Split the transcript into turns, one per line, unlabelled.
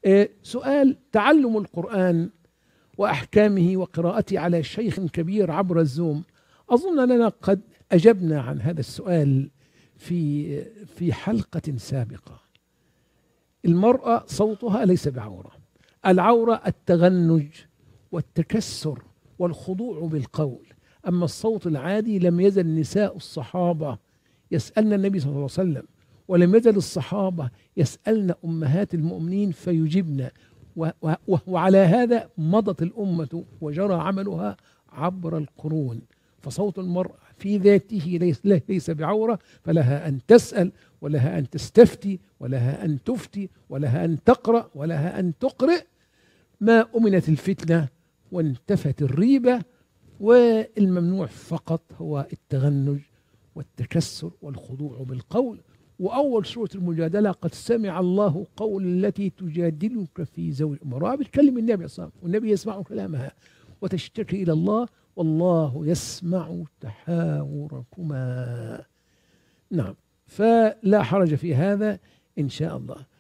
سؤال: تعلم القرآن وأحكامه وقراءته على شيخ كبير عبر الزوم. أظن أننا قد أجبنا عن هذا السؤال في حلقة سابقة. المرأة صوتها ليس بعورة، العورة التغنج والتكسر والخضوع بالقول. أما الصوت العادي، لم يزل نساء الصحابة يسألن النبي صلى الله عليه وسلم، ولم يزل الصحابة يسألن أمهات المؤمنين فيجبن، وعلى هذا مضت الأمة وجرى عملها عبر القرون. فصوت المرأة في ذاته ليس بعورة، فلها أن تسأل، ولها أن تستفتي، ولها أن تفتي، ولها أن تقرأ، ولها أن تقرئ، ما أمنت الفتنة وانتفت الريبة. والممنوع فقط هو التغنج والتكسر والخضوع بالقول. وأول سورة المجادلة: قد سمع الله قول التي تجادلك في زوج امرأة، بتكلم النبي صلى الله عليه وسلم، والنبي يسمع كلامها، وتشتكي إلى الله والله يسمع تحاوركما. نعم، فلا حرج في هذا إن شاء الله.